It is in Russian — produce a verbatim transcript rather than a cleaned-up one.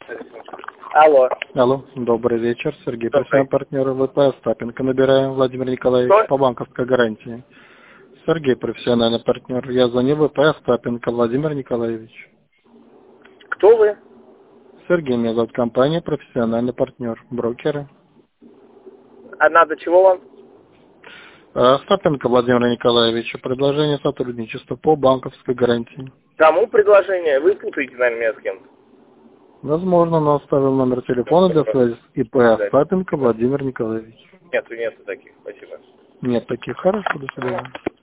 Алло. Алло, добрый вечер. Сергей, Добрый. профессиональный партнер ВП Остапенко. Набираем Владимир Николаевич Что? по банковской гарантии. Сергей, профессиональный партнер. Я звоню ВП Остапенко Владимир Николаевич. Кто вы? Сергей, меня зовут компания профессиональный партнер. Брокеры. А надо чего вам? Остапенко Владимир Николаевич. Предложение сотрудничества по банковской гарантии. Кому предложение? Вы путаете, наверное, меня с кем-то. Возможно, но оставил номер телефона для связи с ИП Остапенко Владимир Николаевич. Нету, нету таких. Спасибо. Нет таких. Хорошо, до свидания.